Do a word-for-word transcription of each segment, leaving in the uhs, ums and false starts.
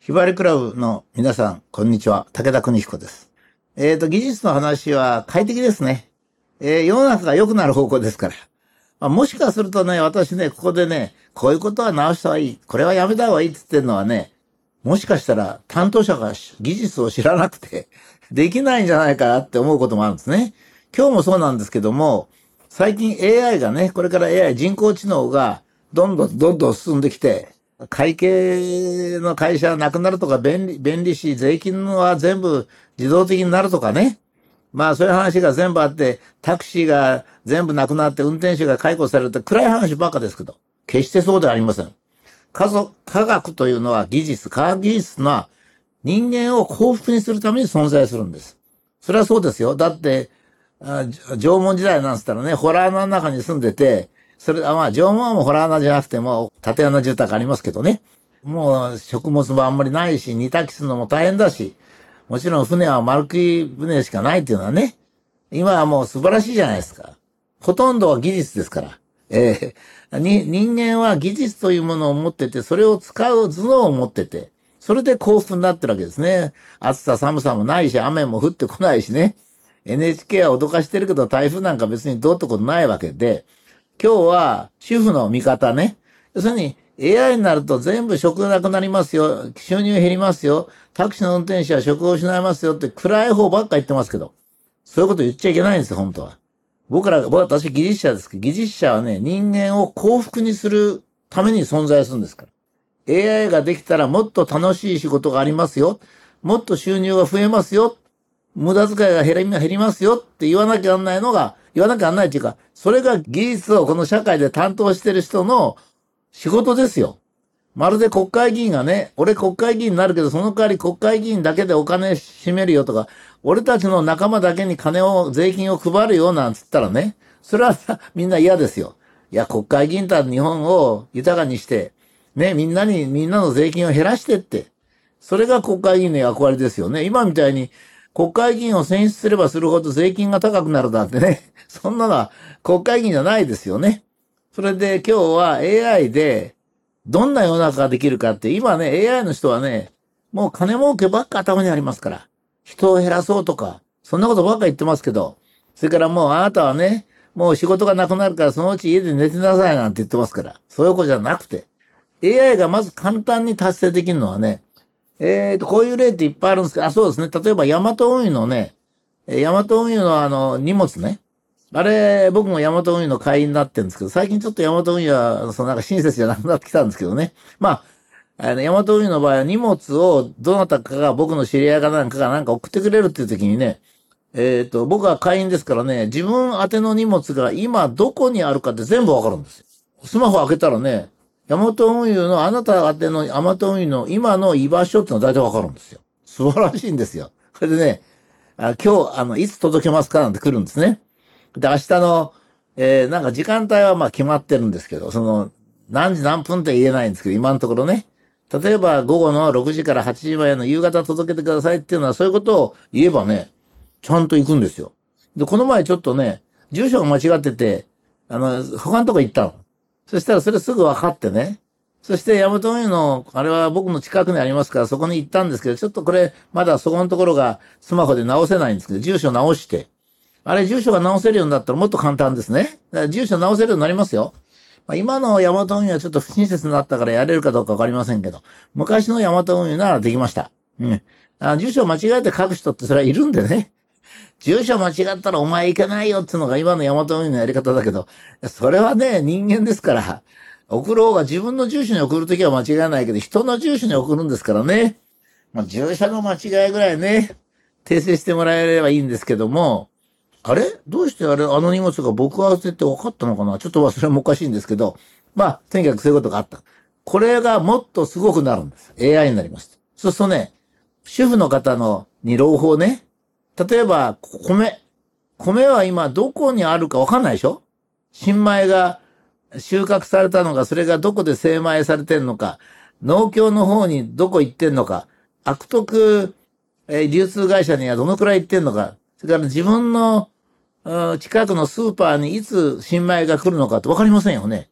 ひばりクラブの皆さん、こんにちは。武田邦彦です。えっと、技術の話は快適ですね。えー、世の中が良くなる方向ですから。まあ、もしかするとね、私ね、ここでね、こういうことは直した方がいい。これはやめた方がいいって言ってるのはね、もしかしたら担当者が技術を知らなくて、できないんじゃないかなって思うこともあるんですね。今日もそうなんですけども、最近 エーアイ がね、これから エーアイ 人工知能がどんどんどんどん進んできて、会計の会社がなくなるとか便利、便利し、税金は全部自動的になるとかね。まあそういう話が全部あって、タクシーが全部なくなって運転手が解雇されるって暗い話ばっかですけど、決してそうではありません。科学、科学というのは技術、科学技術のは人間を幸福にするために存在するんです。それはそうですよ。だって、あ縄文時代なんつったらね、ホラー穴の中に住んでて、それ、あまあ、縄文はもうホラー穴じゃなくても、縦穴住宅ありますけどね。もう食物もあんまりないし、煮炊きするのも大変だし、もちろん船は丸食い船しかないっていうのはね、今はもう素晴らしいじゃないですか。ほとんどは技術ですから。えー、に、人間は技術というものを持ってて、それを使う頭脳を持ってて、それで幸福になってるわけですね。暑さ寒さもないし、雨も降ってこないしね。エヌエイチケー は脅かしてるけど、台風なんか別にどうってことないわけで、今日は主婦の味方ね。要するに エーアイ になると全部職がなくなりますよ。収入減りますよ。タクシーの運転手は職を失いますよって暗い方ばっか言ってますけど、そういうこと言っちゃいけないんですよ、本当は。僕ら、私技術者ですけど、技術者はね、人間を幸福にするために存在するんですから。エーアイ ができたらもっと楽しい仕事がありますよ。もっと収入が増えますよ。無駄遣いが減り、減りますよって言わなきゃなんないのが、言わなきゃなんないっていうか、それが技術をこの社会で担当してる人の仕事ですよ。まるで国会議員がね、俺国会議員になるけど、その代わり国会議員だけでお金占めるよとか、俺たちの仲間だけに金を、税金を配るよなんつったらね、それはみんな嫌ですよ。いや、国会議員と日本を豊かにして、ね、みんなに、みんなの税金を減らしてって。それが国会議員の役割ですよね。今みたいに、国会議員を選出すればするほど税金が高くなるなんてね。そんなのは国会議員じゃないですよね。それで今日は エーアイ でどんな世の中ができるかって、今ね、エーアイ の人はね、もう金儲けばっか頭にありますから。人を減らそうとか、そんなことばっか言ってますけど、それからもうあなたはね、もう仕事がなくなるからそのうち家で寝てなさいなんて言ってますから。そういうことじゃなくて、エーアイ がまず簡単に達成できるのはね、えーと、こういう例っていっぱいあるんですけど、あ、そうですね。例えば、ヤマト運輸のね、ヤマト運輸のあの、荷物ね。あれ、僕もヤマト運輸の会員になってるんですけど、最近ちょっとヤマト運輸は、そのなんか親切じゃなくなってきたんですけどね。まあ、あの、ヤマト運輸の場合は荷物をどなたかが僕の知り合いかなんかがなんか送ってくれるっていう時にね、えっと、僕は会員ですからね、自分宛ての荷物が今どこにあるかって全部わかるんですよ。スマホ開けたらね、ヤマト運輸のあなた宛てのヤマト運輸の今の居場所ってのは大体わかるんですよ。素晴らしいんですよ。それでね、あ今日、あの、いつ届けますかなんて来るんですね。で、明日の、えー、なんか時間帯はまあ決まってるんですけど、その、何時何分って言えないんですけど、今のところね。例えば午後のろくじからはちじまでの夕方届けてくださいっていうのはそういうことを言えばね、ちゃんと行くんですよ。で、この前ちょっとね、住所が間違ってて、あの、他のとこ行ったの。そしたらそれすぐ分かってね。そしてヤマト運輸の、あれは僕の近くにありますから、そこに行ったんですけど、ちょっとこれ、まだそこのところがスマホで直せないんですけど、住所直して。あれ、住所が直せるようになったらもっと簡単ですね。だから住所直せるようになりますよ。まあ、今のヤマト運輸はちょっと不親切になったからやれるかどうかわかりませんけど、昔のヤマト運輸ならできました。うん。あ、住所間違えて書く人ってそれはいるんでね。住所間違ったらお前行けないよっていうのが今のヤマト運輸のやり方だけど、それはね、人間ですから、送ろうが自分の住所に送るときは間違いないけど、人の住所に送るんですからね。まあ、住所の間違いぐらいね、訂正してもらえればいいんですけども、あれどうしてあれ、あの荷物が僕はって分かったのかなちょっとそれもおかしいんですけど、まあ、とにかくそういうことがあった。これがもっとすごくなるんです。エーアイ になります。そうするとね、主婦の方のに朗報ね、例えば、米。米は今どこにあるかわかんないでしょ？新米が収穫されたのが、それがどこで精米されてんのか、農協の方にどこ行ってんのか、悪徳、えー、流通会社にはどのくらい行ってんのか、それから自分の近くのスーパーにいつ新米が来るのかってわかりませんよね。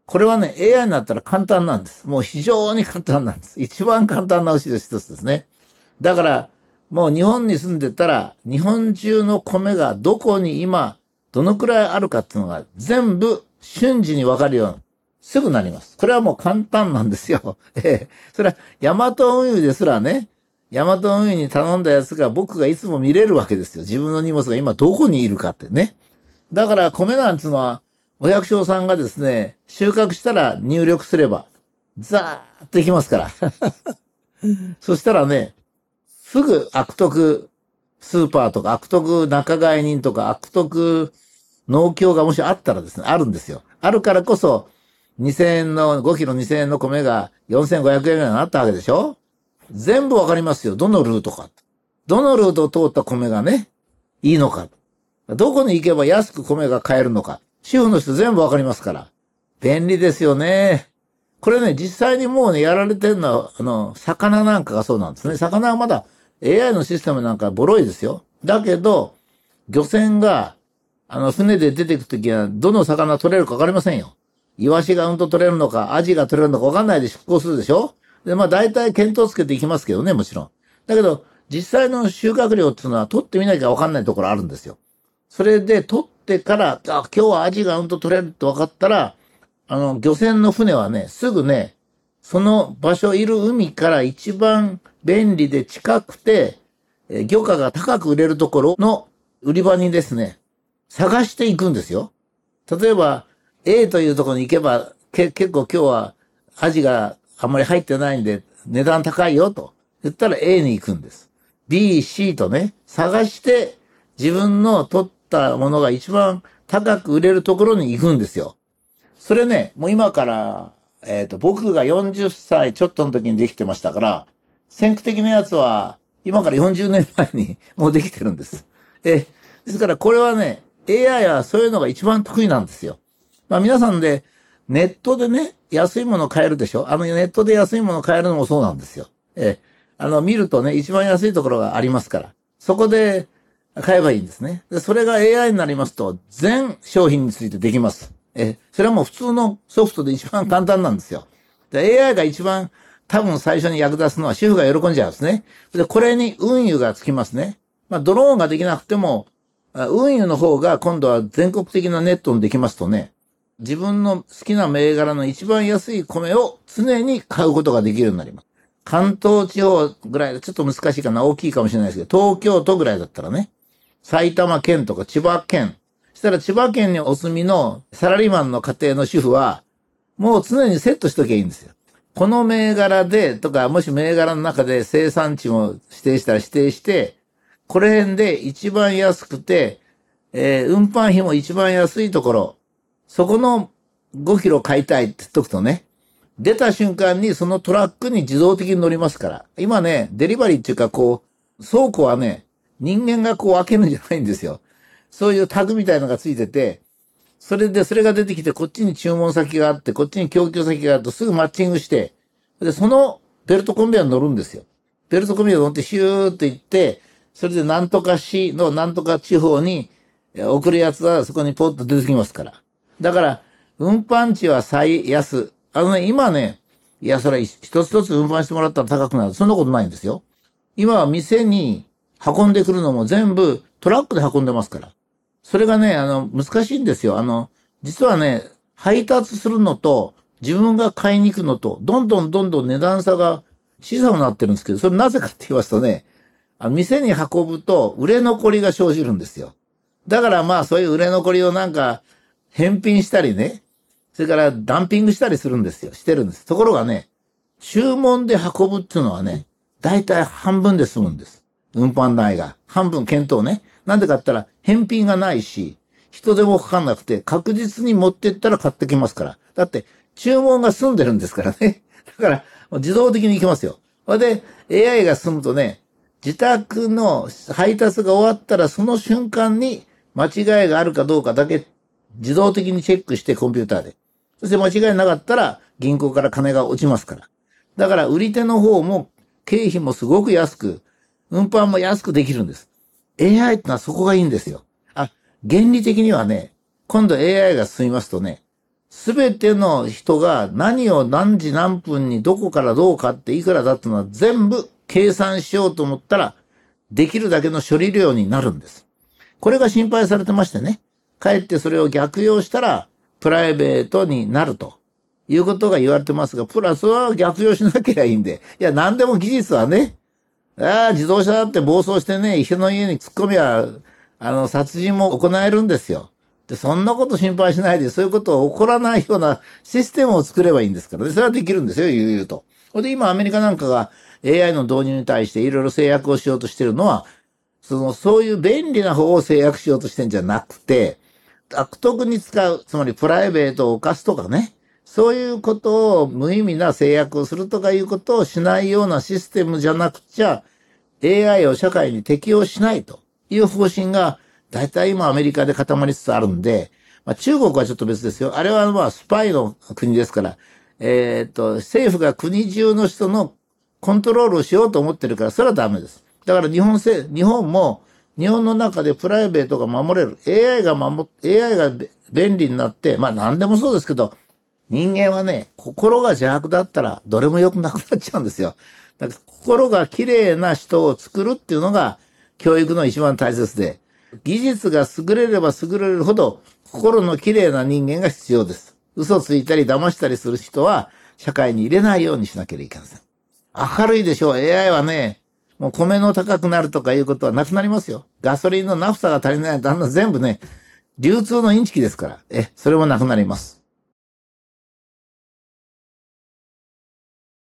これはね、エーアイ になったら簡単なんです。もう非常に簡単なんです。一番簡単な牛の一つですね。だから、もう日本に住んでたら、日本中の米がどこに今、どのくらいあるかっていうのが全部瞬時にわかるように、すぐなります。これはもう簡単なんですよ。ええ。それは、ヤマト運輸ですらね、ヤマト運輸に頼んだやつが僕がいつも見れるわけですよ。自分の荷物が今どこにいるかってね。だから米なんつうのは、お百姓さんがですね、収穫したら入力すれば、ザーッといきますから。そしたらね、すぐ悪徳スーパーとか悪徳仲買人とか悪徳農協がもしあったらですね、あるんですよ。あるからこそ、にせんえんの、ごキロにせんえんの米がよんせんごひゃくえんぐらいになったわけでしょ。全部わかりますよ。どのルートか。どのルートを通った米がね、いいのか。どこに行けば安く米が買えるのか。主婦の人全部わかりますから。便利ですよね。これね、実際にもうね、やられてるのは、あの、魚なんかがそうなんですね。魚はまだ エーアイ のシステムなんかボロいですよ。だけど、漁船が、あの、船で出てくときは、どの魚取れるかわかりませんよ。イワシがうんと取れるのか、アジが取れるのかわかんないで出港するでしょ。で、まあ大体見当つけていきますけどね、もちろん。だけど、実際の収穫量っていうのは取ってみなきゃわかんないところあるんですよ。それで取ってから、あ、今日はアジがうんと取れるって分かったら、あの、漁船の船はね、すぐね、その場所いる海から一番便利で近くて、え漁価が高く売れるところの売り場にですね、探していくんですよ。例えば、A というところに行けば、け、結構今日はアジがあんまり入ってないんで値段高いよと言ったら A に行くんです。B、C とね、探して自分の取ったものが一番高く売れるところに行くんですよ。それね、もう今から、えっと、僕がよんじゅっさいちょっとの時にできてましたから、先駆的なやつは今からよんじゅうねんまえにもうできてるんです。え、ですからこれはね、エーアイ はそういうのが一番得意なんですよ。まあ皆さんでネットでね、安いもの買えるでしょ。あのネットで安いもの買えるのもそうなんですよ。え、あの見るとね、一番安いところがありますから、そこで買えばいいんですね。で、それが エーアイ になりますと、全商品についてできます。え、それはもう普通のソフトで一番簡単なんですよ。で、エーアイ が一番多分最初に役立つのは主婦が喜んじゃうんですね。で、これに運輸がつきますね。まあ、ドローンができなくても、運輸の方が今度は全国的なネットにできますとね、自分の好きな銘柄の一番安い米を常に買うことができるようになります。関東地方ぐらいでちょっと難しいかな、大きいかもしれないですけど、東京都ぐらいだったらね、埼玉県とか千葉県、そしたら千葉県にお住みのサラリーマンの家庭の主婦は、もう常にセットしときゃいいんですよ。この銘柄で、とか、もし銘柄の中で生産地も指定したら指定して、これ辺で一番安くて、えー、運搬費も一番安いところ、そこのごキロ買いたいって言っとくとね、出た瞬間にそのトラックに自動的に乗りますから。今ね、デリバリーっていうかこう、倉庫はね、人間がこう開けるんじゃないんですよ。そういうタグみたいのがついてて、それでそれが出てきてこっちに注文先があって、こっちに供給先があるとすぐマッチングして、で、そのベルトコンベヤーに乗るんですよ。ベルトコンベヤーに乗ってシューって行って、それでなんとか市のなんとか地方に送るやつはそこにポッと出てきますから。だから、運搬地は最安。あのね、今ね、いや、それ一つ一つ運搬してもらったら高くなる。そんなことないんですよ。今は店に運んでくるのも全部トラックで運んでますから。それがね、あの、難しいんですよ。あの、実はね、配達するのと、自分が買いに行くのと、どんどんどんどん値段差が小さくなってるんですけど、それなぜかって言いますとね、あ店に運ぶと売れ残りが生じるんですよ。だからまあそういう売れ残りをなんか返品したりね、それからダンピングしたりするんですよ。してるんです。ところがね、注文で運ぶっていうのはね、だいたい半分で済むんです。運搬代が。半分検討ね。なんでかって言ったら返品がないし、人手もかかんなくて確実に持ってったら買ってきますから。だって注文が済んでるんですからね。だから自動的に行きますよ。それで エーアイ が済むとね、自宅の配達が終わったらその瞬間に間違いがあるかどうかだけ自動的にチェックしてコンピューターで。そして間違いなかったら銀行から金が落ちますから。だから売り手の方も経費もすごく安く、運搬も安くできるんです。エーアイ ってのはそこがいいんですよ。あ、原理的にはね、今度 エーアイ が進みますとね、 すべての人が何を何時何分にどこからどう買っていくらだってのは全部計算しようと思ったら、できるだけの処理量になるんです。これが心配されてましてね。かえってそれを逆用したら、プライベートになるということが言われてますが、プラスは逆用しなきゃいいんで。いや、何でも技術はね、ああ、自動車だって暴走してね、人の家に突っ込みゃ、あの、殺人も行えるんですよ。で、そんなこと心配しないで、そういうことが起こらないようなシステムを作ればいいんですからね。それはできるんですよ、悠々と。それで今アメリカなんかが エーアイ の導入に対していろいろ制約をしようとしてるのは、その、そういう便利な方を制約しようとしてんじゃなくて、悪徳に使う、つまりプライベートを犯すとかね、そういうことを無意味な制約をするとかいうことをしないようなシステムじゃなくちゃ、エーアイ を社会に適用しないという方針が、だいたい今アメリカで固まりつつあるんで、まあ、中国はちょっと別ですよ。あれはまあスパイの国ですから、えっと、政府が国中の人のコントロールをしようと思ってるから、それはダメです。だから日本政、日本も、日本の中でプライベートが守れる。エーアイ が守、エーアイ が便利になって、まあ何でもそうですけど、人間はね、心が邪悪だったらどれも良くなくなっちゃうんですよ。だから心が綺麗な人を作るっていうのが教育の一番大切で、技術が優れれば優れるほど心の綺麗な人間が必要です。嘘ついたり騙したりする人は社会に入れないようにしなければいけません。明るいでしょう。エーアイ はね、もう米の高くなるとかいうことはなくなりますよ。ガソリンのナフサが足りないとあんな全部ね、流通のインチキですから。え、それもなくなります。